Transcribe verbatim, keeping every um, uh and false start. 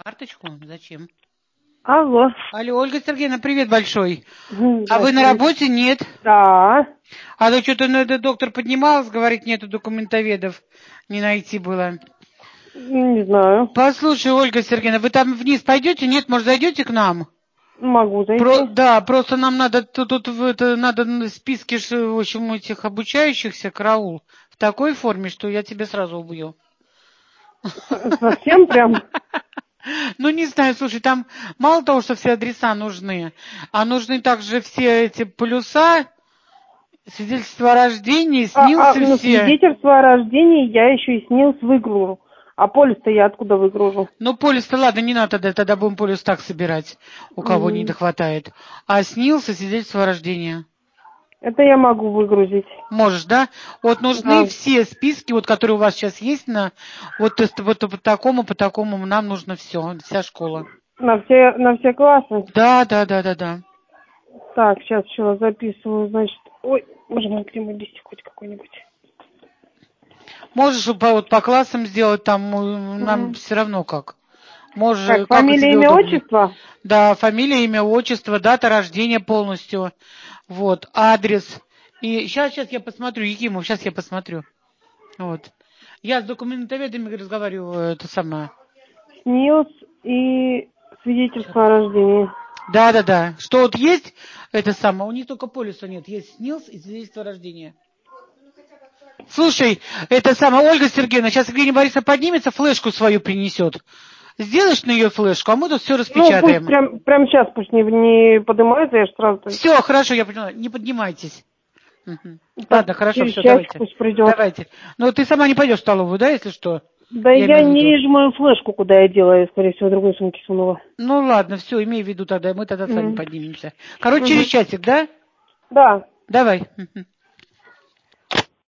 Карточку? Зачем? Алло. Алло, Ольга Сергеевна, привет большой. Здравствуйте. А вы на работе? Нет? Да. А то что-то ну, этот доктор поднималась, говорит, нету документоведов. Не найти было. Не знаю. Послушай, Ольга Сергеевна, вы там вниз пойдете? Нет, может, зайдете к нам? Могу зайти. Про, да, просто нам надо тут, тут в это, надо на списке, в общем, этих обучающихся, караул, в такой форме, что я тебя сразу убью. Совсем прям? Ну, не знаю, слушай, там мало того, что все адреса нужны, а нужны также все эти полюса, свидетельство о рождении, А, а снился на все. свидетельство о рождении я еще и снилс выгружу. А полис-то я откуда выгружу? Ну, полис-то ладно, не надо тогда, тогда будем полис так собирать, у кого не М. дохватает. А снился свидетельство о рождении. Это я могу выгрузить. Можешь, да? Вот нужны Да. все списки, вот которые у вас сейчас есть, на вот, вот по такому, по такому нам нужно все, вся школа. На все, на все классы? Да, да, да, да, да. Так, сейчас еще записываю, значит. Ой, боже мой, где мой листик хоть какой-нибудь? Можешь по, вот, по классам сделать, там нам Угу. все равно как. Можешь, Так, как и фамилия, тебе имя, удобнее. отчество? Да, фамилия, имя, отчество, дата рождения полностью. Вот, адрес. И сейчас, сейчас я посмотрю, Якимов, сейчас я посмотрю. Вот. Я с документоведами разговариваю, это самое. снилс и Сейчас. свидетельство о рождении. Да, да, да. Что вот есть, это самое, у них только полиса нет. Есть снилс и свидетельство о рождении. Слушай, это самое, Ольга Сергеевна, сейчас Евгения Борисовна поднимется, флешку свою принесет. Сделаешь на ее флешку, а мы тут все Ну, пусть распечатаем. прям, прям сейчас пусть не, не поднимается, я же сразу... Все, хорошо, я поняла. Не поднимайтесь. Угу. Так, Ладно, хорошо, через все, часик давайте. пусть придет. Давайте. Но ты сама не пойдешь в столовую, да, если что? Да Я я имею в не виду. вижу мою флешку, куда я делаю, скорее всего, в другой сумке сунула. Ну ладно, все, имей в виду тогда, мы тогда сами Угу. поднимемся. Короче, Угу. через часик, да? Да. Давай. Угу.